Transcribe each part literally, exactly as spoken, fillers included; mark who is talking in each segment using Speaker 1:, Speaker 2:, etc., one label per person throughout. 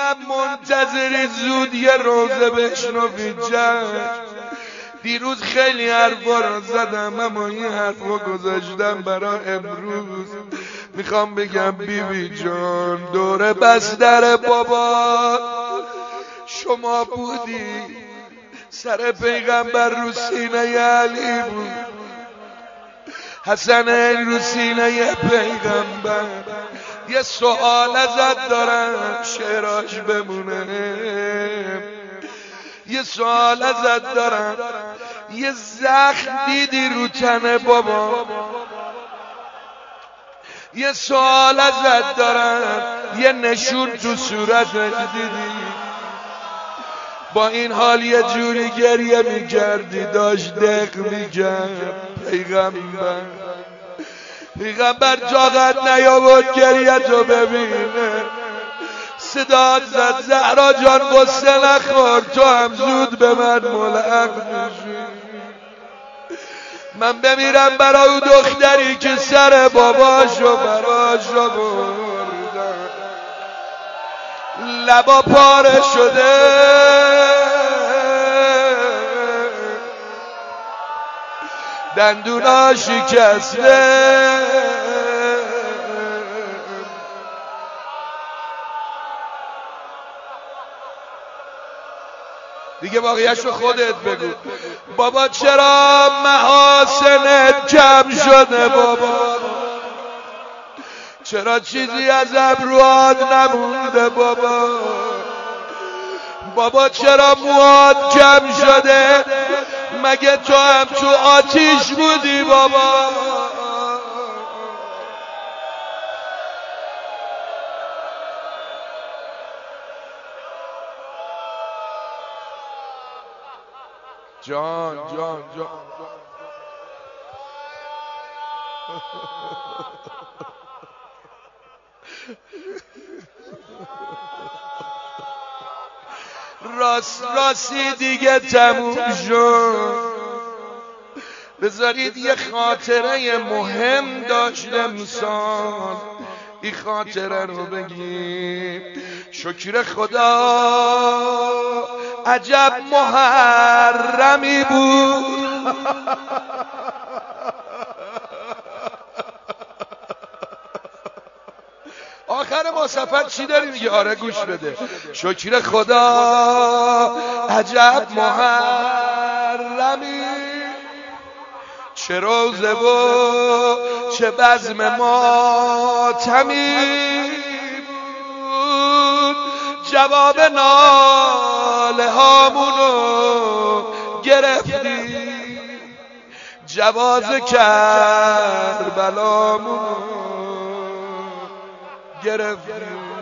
Speaker 1: میدونم منتظری زود یه روزه بشنوی جشن. دیروز خیلی حرفا رو زدم اما این حرفا گذاشتم برای امروز. میخوام بگم بیبی بی جان دوره بستر بابا شما بودی، سر پیغمبر رو سینه علی بود، حسن رو سینه پیغمبر. یه سوال ازت دارم شعراش بمونه، یه سوال ازت دارم، یه زخم دیدی رو تن بابا؟ یه سوال ازت دارم، یه نشون تو صورتش دیدی؟ با این حال یه جوری گریه میکردی داشت دق میکرد. پیغمبر پیغمبر طاقت نیاورد گریه تو ببینه، صدات زد زهرا جان قصه نخور، تو هم زود به من ملحق میشی. من بمیرم برای او دختری که سر باباشو براشو بردن، لبا پاره شده دندونا شکسته. دیگه باقیش رو خودت بگو. بابا چرا محاسنت کم شده بابا؟ چرا چیزی از ابروات نمونده بابا؟ بابا چرا موات کم شده؟ مگه تو هم تو آتیش بودی بابا؟ جان جان جان راست راستی دیگه تموم شد. بذارید یه خاطره مهم داشت امسال، این خاطره رو بگیم. شکر خدا عجب محرمی بود. آخر ما سفر چی داری میگه؟ آره گوش بده. شکر خدا عجب محرمی، چه روزه و چه بزم ماتمی بود. جواب ناله هامونو گرفتی، جواز کربلامونو گرفتی.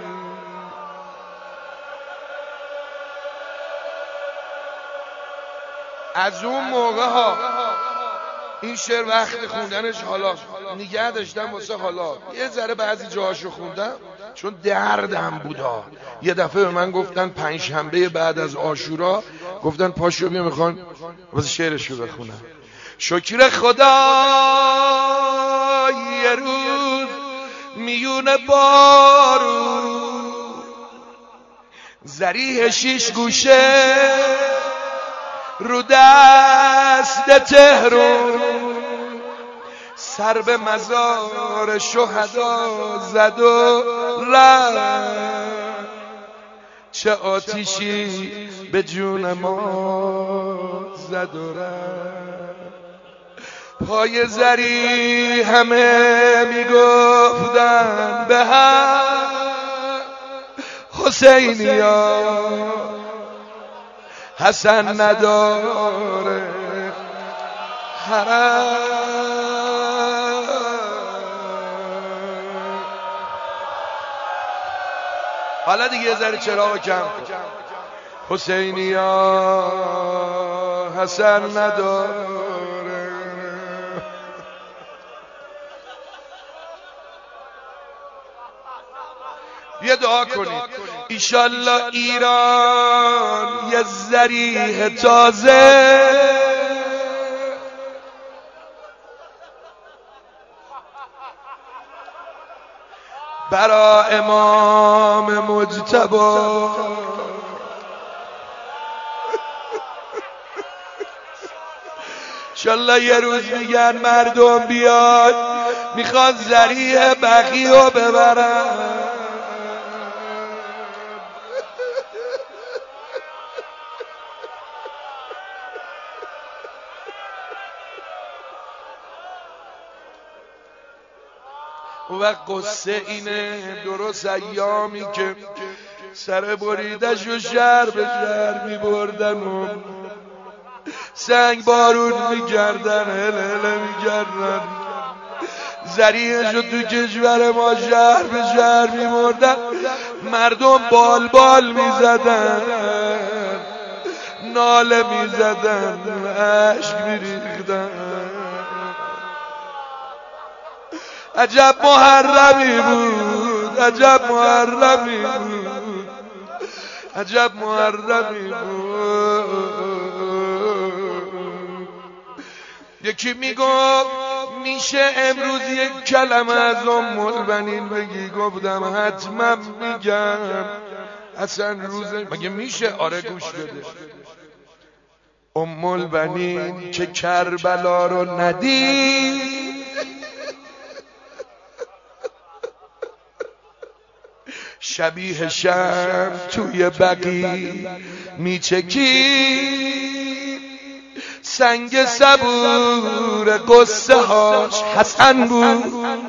Speaker 1: از اون موقع ها این شعر وقت خوندنش حالا نگه داشتم واسه حالا یه ذره بعضی جاهاشو خوندم چون دردم بودا. یه دفعه به من گفتن پنجشنبه بعد از عاشورا گفتن پاشو بیا میخوان واسه شعرشو بخونم. شکر خدا یه روز میونه بارون زریح شیش گوشه رو دست تهرون، سر به مزار شهدا زد و رفت. چه آتیشی به جون ما زد و رفت. پای زری همه میگفتن به هم حسینیا، حسن نداره حرم. حالا دیگه یه ذره چراغ کم کن. حسینیا حسن نداره. یه دعا کنید ایشالله ایران یه ذریح تازه برا امام مجتبی. انشالله یه روز میگن مردم بیاد میخواد ذریح بقی رو ببرن. و قصه اینه درست ایامی که سر بریدش و شهر به شهر می بردن و سنگ بارون می کردن، هل هل می کردن، ذریعش رو تو کشور ما شهر به شهر می بردن. مردم بال بال می زدن، ناله می زدن، عشق می ریختن. عجب محرمی بود، عجب محرمی بود، عجب محرمی بود. یکی میگفت میشه امروز یک کلمه از ام البنین بگی؟ گفتم حتما میگم. اصلا روز مگه میشه؟ آره گوش بده. ام البنین که کربلا رو ندید، شبیه شم توی بقی میچکی، سنگ صبور قصه هاش حسن بود،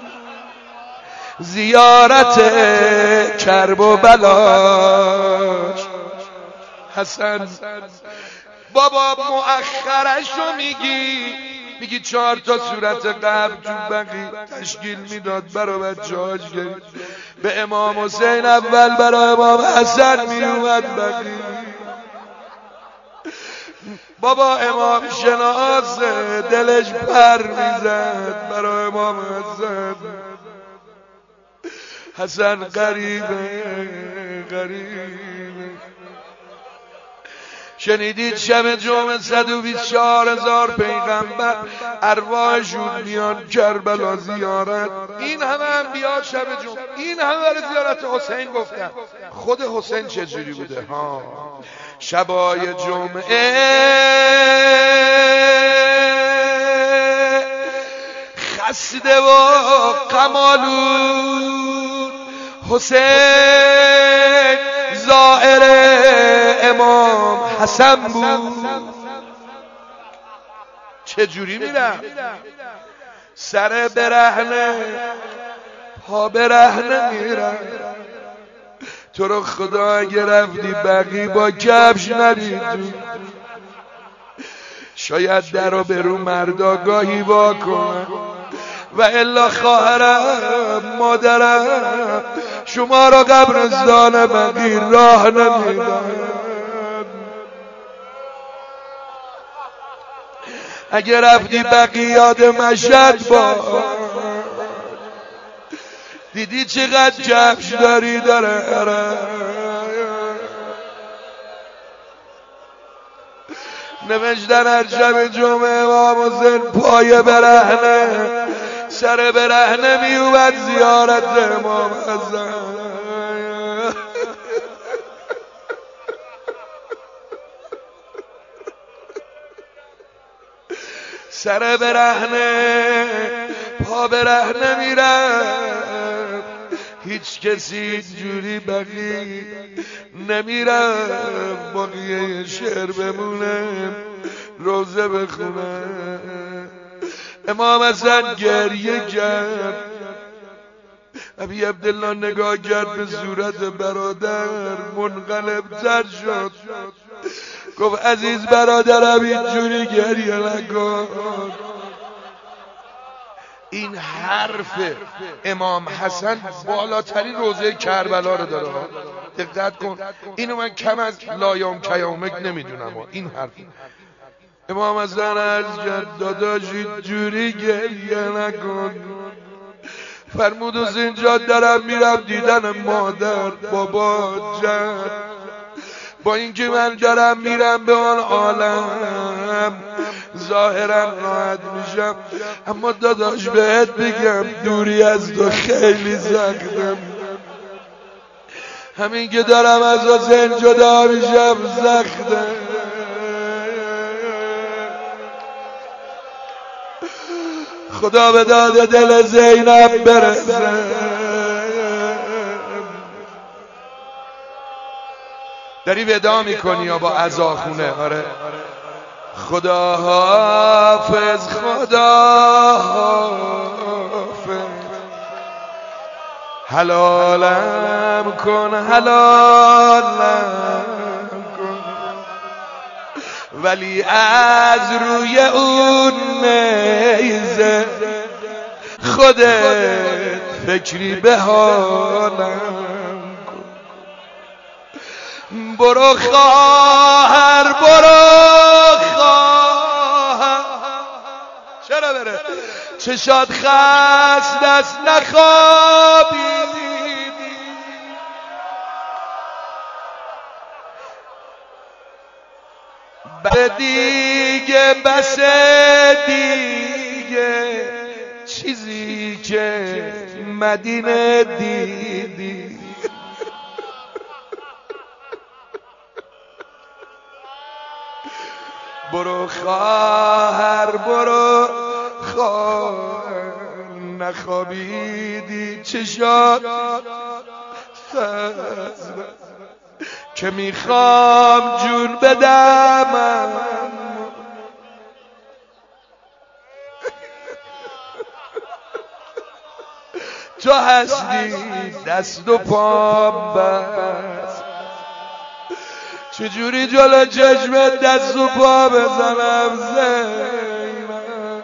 Speaker 1: زیارت کرب و بلاش حسن. بابا مؤخرشو میگی، میگی چهار تا صورت قبل تو بقی تشکیل میداد برا بچه‌هاش، به امام حسین اول برا امام حسن میومد بقی. بابا امام شناس دلش پر میزد برا امام حسن. حسن غریبه غریبه. شنیدید شب جمعه صد و بیست و چهار هزار پیغمبر ارواحشون میان کربلا زیارت؟ این همه انبیا شب جمعه، این همه برای زیارت حسین گفتن. خود حسین چجوری بوده؟ ها شبای جمعه خسته و قمالود، حسین زائر امام حسن بود. چجوری میرم؟ سر برهنه پا برهنه میرم. تو رو خدا اگه رفتی بقی با کفش نرید، شاید در رو به رو مرداگاهی با کنن، و الا خواهرم مادرم شما را قبرستان بقی راه نمیدن. اگه رفتی بقی یاد مشهد با، دیدی چقدر کفش داری داره. نوشتن هر شب جمعه امام حسین پای برهنه سر برهنه میومد زیارت امام حسن. سر برهنه پا برهنه میرم. هیچ کسی اینجوری بقی نمیرم باقیه شعر بمونه روزه بخونه. امام حسن گریه کرد. ابی عبدالله نگاه کرد به صورت برادر، منقلب تر شد. گفت عزیز برادرم اینجوری گریه نکن. این حرف امام حسن بالاترین روزه کربلا رو داره. دقت کن، اینو من کم از لایام کیامک نمیدونم. این حرف امام حسن عرض کرد داداش اینجوری گریه نکن. فرمود حسین جان دارم میرم دیدن مادر بابا جان، با اینکه من دارم میرم به آن عالم ظاهرا راحت میشم، اما داداش بهت بگم دوری از تو خیلی سختم. همین که دارم از حسین جدا میشم سخته. خدا به داد دل زینب برسه. داری ودا میکنی یا با عزاخونه؟ آره. خدا حافظ، خدا حافظ، حلالم کن، حلالم کن، ولی از روی اون نیزه خودت فکری به حالم کن. برو خواهر، برو خواهر. چرا بره؟ چشات خست دست نخوابیدی، بس دیگه، بس دیگه چیزی که مدینه دیدی. برو خواهر، برو خواهر، نخوابیدی چشات که میخوام جون بدم. تو هستی دست و پام بس، چجوری جلو چشمت دست و پا بزنم زینب؟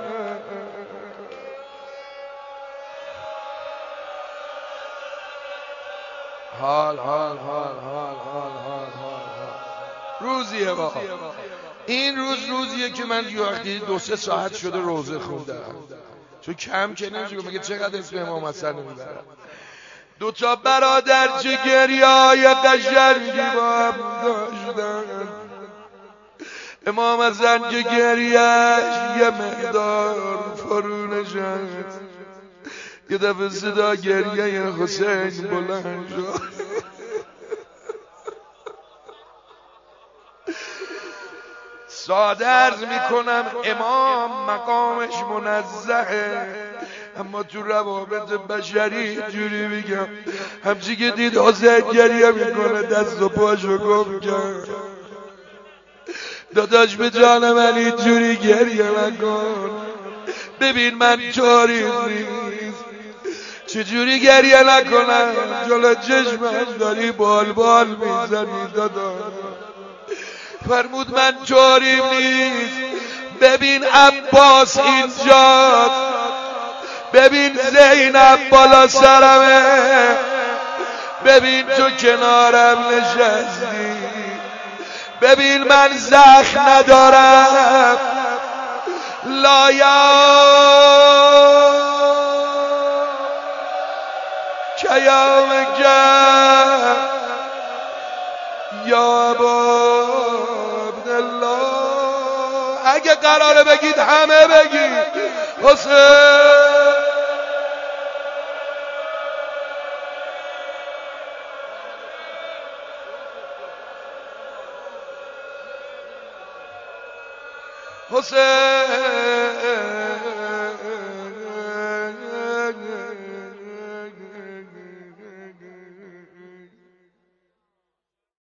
Speaker 1: حال حال حال حال حال حال حال روزیه با این روز روزیه که من یه وقتی دو سه ساعت شده روزه خوندم، چون کم که نمیشه. مگه چقدر اسم امام حسن میبرم؟ دو تا برادر چه گریه‌های قشنگی با هم داشتن. امام حسن که گریه‌اش یه مقدار فرو نشست، یه دفعه صدا گریه حسین بلند شد. ساده عرض میکنم امام مقامش منزهه، اما تو روابط بشری جوری میگم همچی که دید حسین گریه میکنه دست و پاشو گم کرد. داداش به جان من اینجوری گریه نکن، ببین من طوری نیست، چجوری گریه نکنم؟ جلو چشمم داری بال بال میزنی داداش. فرمود من طوریم نیست، ببین عباس اینجاست، ببین زینب بالا سرمه، ببین تو کنارم نشستی، ببین من زخم ندارم. لایا کیام گم یا ابا عبدالله. اگه قراره بگید همه بگید حسین. حسین